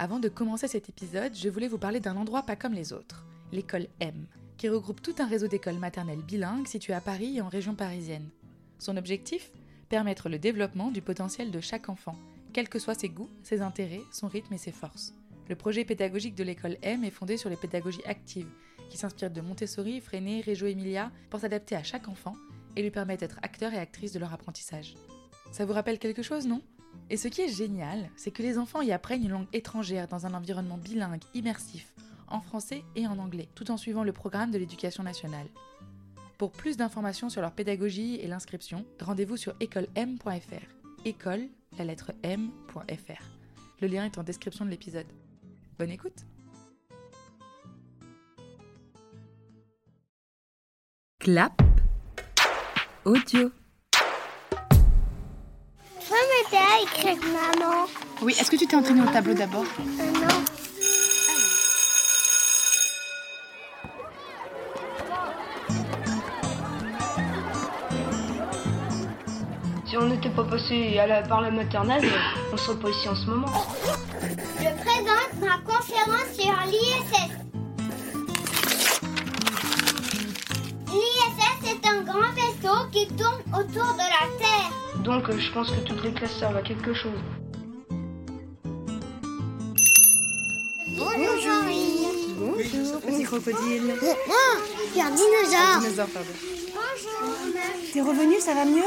Avant de commencer cet épisode, je voulais vous parler d'un endroit pas comme les autres, l'école M, qui regroupe tout un réseau d'écoles maternelles bilingues situées à Paris et en région parisienne. Son objectif ? Permettre le développement du potentiel de chaque enfant, quels que soient ses goûts, ses intérêts, son rythme et ses forces. Le projet pédagogique de l'école M est fondé sur les pédagogies actives, qui s'inspirent de Montessori, Freinet, Reggio Emilia, pour s'adapter à chaque enfant et lui permettre d'être acteur et actrice de leur apprentissage. Ça vous rappelle quelque chose, non ? Et ce qui est génial, c'est que les enfants y apprennent une langue étrangère dans un environnement bilingue, immersif, en français et en anglais, tout en suivant le programme de l'éducation nationale. Pour plus d'informations sur leur pédagogie et l'inscription, rendez-vous sur écolem.fr. École, la lettre m.fr. Le lien est en description de l'épisode. Bonne écoute. Clap audio. Je peux m'aider à écrire maman. Oui, est-ce que tu t'es entraîné au tableau d'abord ? Non. Si on n'était pas passé par la maternelle, on serait pas ici en ce moment. Je présente ma conférence sur l'ISS. L'ISS est un grand vaisseau qui tourne autour de la Terre. Donc je pense que toutes les classes servent à quelque chose. Bonjour. Bonjour, petit crocodile. Il y a un dinosaure. Dinosaure, pardon. Bonjour. T'es revenu, ça va mieux ?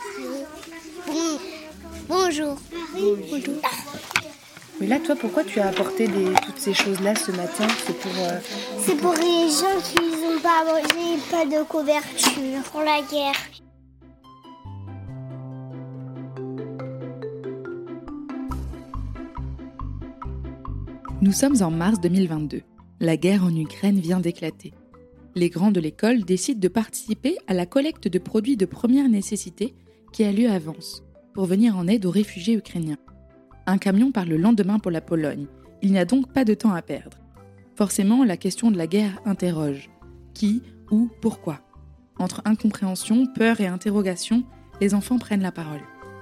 Bonjour. Bonjour. Mais là, toi, pourquoi tu as apporté toutes ces choses-là ce matin ? C'est pour les gens qui n'ont pas mangé, pas de couverture pour la guerre. Nous sommes en mars 2022. La guerre en Ukraine vient d'éclater. Les grands de l'école décident de participer à la collecte de produits de première nécessité qui a lieu à Vence, pour venir en aide aux réfugiés ukrainiens. Un camion part le lendemain pour la Pologne. Il n'y a donc pas de temps à perdre. Forcément, la question de la guerre interroge. Qui, où, pourquoi ? Entre incompréhension, peur et interrogation, les enfants prennent la parole.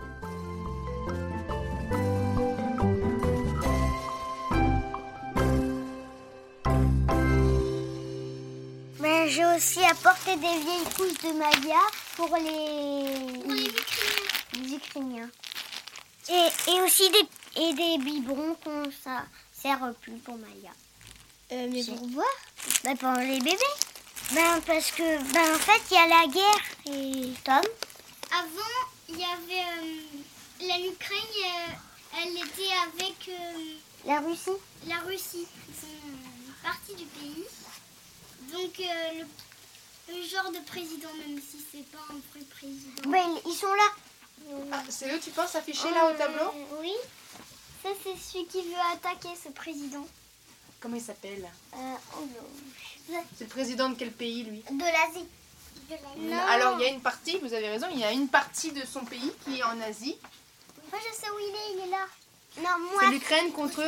Mais j'ai aussi apporté des vieilles couches de Maya pour les Ukrainiens. Et aussi des biberons qu'on ça sert plus pour Maya. Mais pourquoi ? Pour les bébés. Parce que en fait il y a la guerre et Tom. Avant il y avait l'Ukraine, elle était avec La Russie. la Russie. Ils sont une partie du pays. Donc le genre de président, même si c'est pas un vrai président. Ils sont là. Ah, c'est eux, tu penses, affichés là au tableau ? Oui. Ça c'est celui qui veut attaquer ce président. Comment il s'appelle ? Non. C'est le président de quel pays, lui ? De l'Asie. Non. Alors, il y a une partie, vous avez raison, il y a une partie de son pays qui est en Asie. Moi je sais où il est là. Non, moi. C'est l'Ukraine contre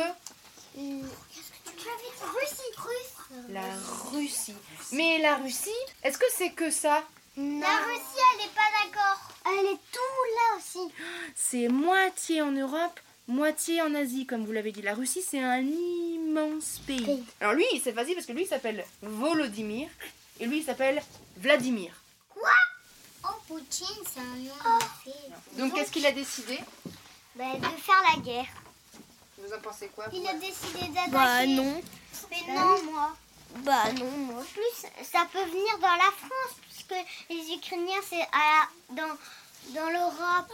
Russie. la Russie. Mais la Russie, est-ce que c'est que ça ? Non. La Russie elle est pas d'accord. Elle est tout là aussi. C'est moitié en Europe, moitié en Asie, comme vous l'avez dit. La Russie, c'est un immense pays. Alors lui, c'est facile parce que lui, il s'appelle Volodymyr et lui, il s'appelle Vladimir. Oh Poutine c'est un nom de fée. Donc, qu'est-ce qu'il a décidé ? De faire la guerre. Vous en pensez quoi ? Il a décidé d'attaquer. Non. Mais non moi. Non, moi. En plus, ça peut venir dans la France, puisque les Ukrainiens, c'est dans l'Europe.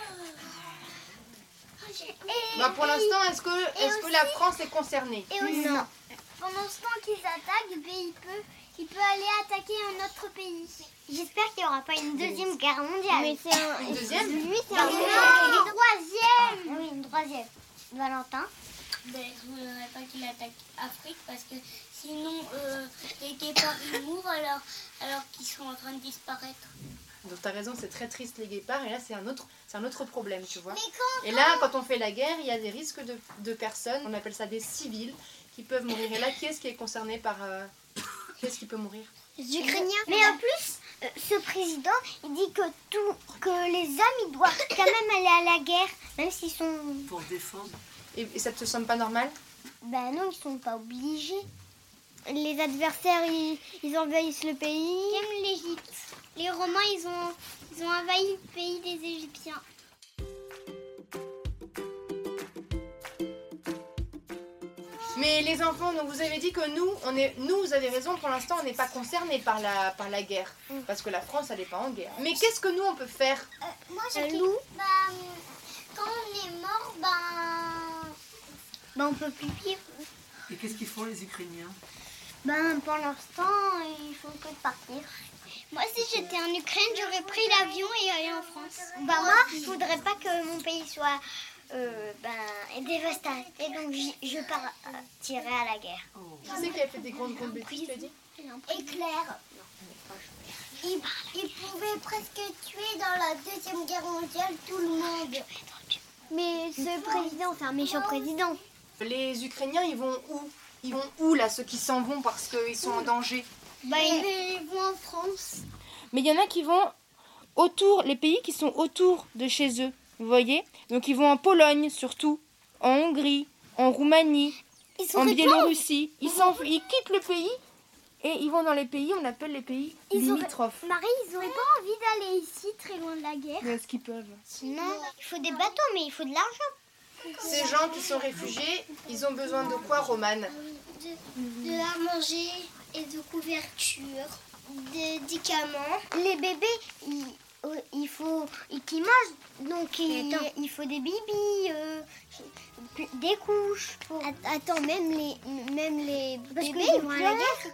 Pour l'instant, est-ce que la France est concernée ? Et aussi, Non. pendant ce temps qu'ils attaquent, il peut aller attaquer un autre pays. J'espère qu'il n'y aura pas une deuxième guerre mondiale. Mais c'est Une deuxième ? Lui, c'est Non, une troisième. Oui, une troisième. Valentin. Je ne voudrais pas qu'il attaque Afrique parce que sinon les guépards ils mourent alors qu'ils sont en train de disparaître. Donc, t'as raison, c'est très triste les guépards. Et là, c'est un autre problème, tu vois. Mais Et là, quand on fait la guerre, il y a des risques de personnes, on appelle ça des civils, qui peuvent mourir. Et là, qui est-ce qui est concerné par... qui est-ce qui peut mourir ? Les Ukrainiens. Mais en plus, ce président, il dit que les hommes, ils doivent quand même aller à la guerre, même s'ils sont... Pour défendre. Et ça te semble pas normal ? Ben non, ils sont pas obligés. Les adversaires, ils envahissent le pays. Comme l'Égypte. Les Romains, ils ont envahi le pays des Égyptiens. Mais les enfants, donc vous avez dit que nous, vous avez raison, pour l'instant, on n'est pas concernés par la guerre. Parce que la France, elle n'est pas en guerre. Mais qu'est-ce que nous, on peut faire? Moi, quand on est mort, Ben on peut plus vivre. Et qu'est-ce qu'ils font les Ukrainiens? Ben pour l'instant, ils font que partir. moi, si j'étais en Ukraine, j'aurais pris l'avion et allé en France. Ben moi, je voudrais pas que mon pays soit dévasté. Et donc je partirai à la guerre. Qui c'est qui a fait des grandes bêtises, tu as dit? Éclair. Il pouvait presque tuer dans la Deuxième Guerre mondiale tout le monde. Mais ce président, c'est un méchant président. Les Ukrainiens, ils vont où? Ils vont où, là, ceux qui s'en vont parce qu'ils sont en danger? Ils vont en France. Mais il y en a qui vont autour, les pays qui sont autour de chez eux, vous voyez? Donc ils vont en Pologne surtout, en Hongrie, en Roumanie, en Biélorussie. Ils quittent le pays et ils vont dans les pays, on appelle les pays limitrophes. Marie, ils n'auraient pas envie d'aller ici, très loin de la guerre. Mais est-ce qu'ils peuvent? Non, il faut des bateaux, mais il faut de l'argent. Ces gens qui sont réfugiés, ils ont besoin de quoi, Romane? De à manger et de couverture, de médicaments. Les bébés, il faut qu'ils mangent. Donc il faut des bibis, des couches. Attends, même les bébés, ils vont à la guerre.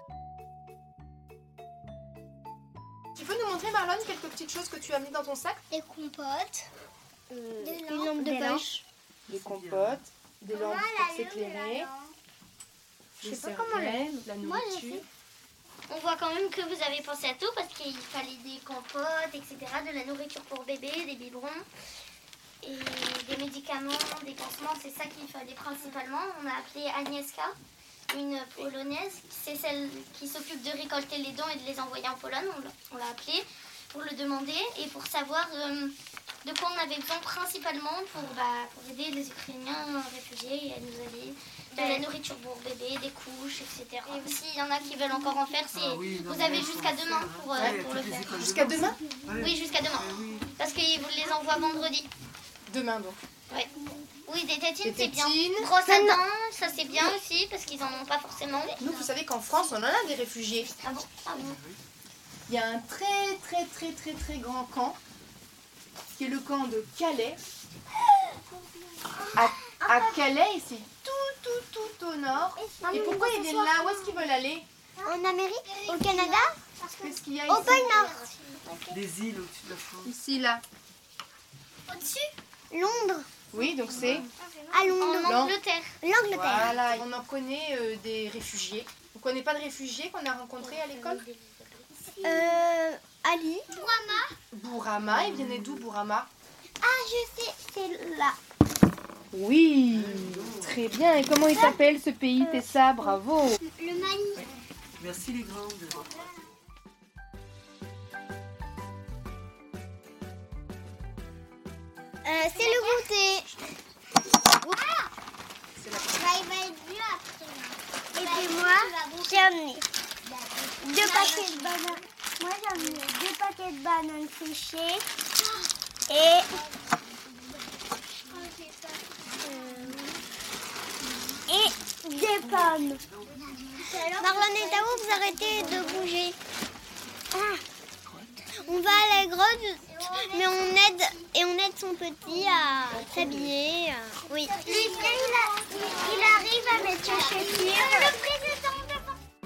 Tu peux nous montrer, Marlon, quelques petites choses que tu as mis dans ton sac? des compotes, Une lampe de poche. Des compotes, des lampes pour s'éclairer, Je des sais pas comment cervelles, de la Moi, je nourriture. On voit quand même que vous avez pensé à tout parce qu'il fallait des compotes, etc., de la nourriture pour bébé, des biberons et des médicaments, des pansements. C'est ça qu'il fallait principalement. On a appelé Agnieszka, une Polonaise. C'est celle qui s'occupe de récolter les dons et de les envoyer en Pologne. On l'a appelée pour le demander et pour savoir de quoi on avait besoin principalement pour aider les Ukrainiens réfugiés. Et elle nous a dit de la nourriture pour bébé, des couches, etc. Et aussi, il y en a qui veulent encore en faire. Vous avez jusqu'à demain pour le faire. Jusqu'à demain? Oui, jusqu'à demain. Parce qu'ils vous les envoient vendredi. Demain, donc. Ouais. Oui, des tétines, Des c'est bien. tétines. Brosse à dents, ça c'est bien aussi, parce qu'ils en ont pas forcément. Nous, vous savez qu'en France, on en a des réfugiés. Ah bon? Ah bon. Il y a un très grand camp, qui est le camp de Calais. À Calais, c'est tout au nord. Et pourquoi ils viennent là? Où est-ce qu'ils veulent aller? En Amérique, au Canada, Qu'est-ce qu'il y a au ici? pôle Nord, Des îles au-dessus de la France. Ici, là. Au-dessus? Londres, Oui, donc c'est... à Londres, En Angleterre. l'Angleterre. Voilà, on en connaît des réfugiés. Vous connaissez pas de réfugiés qu'on a rencontrés à l'école? Ali. Bourama, ils viennent d'où, Bourama? Ah, je sais, c'est là. Oui, très bien. Et comment il s'appelle ce pays, Tessa? Bravo. Le Mali. Merci les grandes. C'est le goûter. Il va être mieux après. Et puis moi, j'ai amené 2 paquets de bananes. Moi, j'ai amené 2 paquets de bananes séchées et des pommes. Marlon et Tao, vous arrêtez de bouger. On va à la grotte, mais on aide son petit à s'habiller. Oui. Lui, il arrive à mettre ses chaussures. Le président de...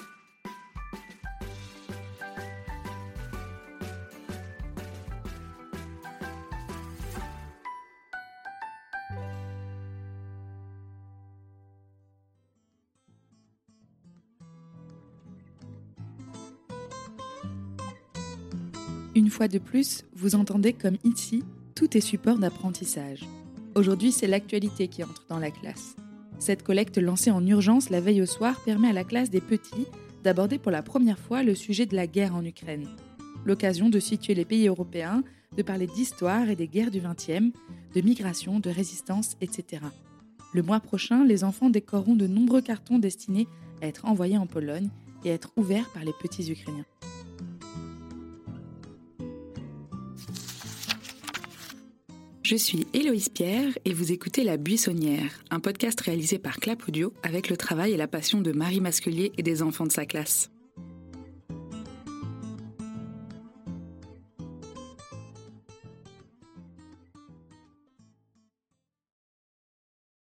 Une fois de plus, vous entendez comme ici, tout est support d'apprentissage. Aujourd'hui, c'est l'actualité qui entre dans la classe. Cette collecte lancée en urgence la veille au soir permet à la classe des petits d'aborder pour la première fois le sujet de la guerre en Ukraine. L'occasion de situer les pays européens, de parler d'histoire et des guerres du XXe, de migration, de résistance, etc. Le mois prochain, les enfants décoreront de nombreux cartons destinés à être envoyés en Pologne et à être ouverts par les petits Ukrainiens. Je suis Héloïse Pierre et vous écoutez La Buissonnière, un podcast réalisé par Clap Audio avec le travail et la passion de Marie Masquelier et des enfants de sa classe.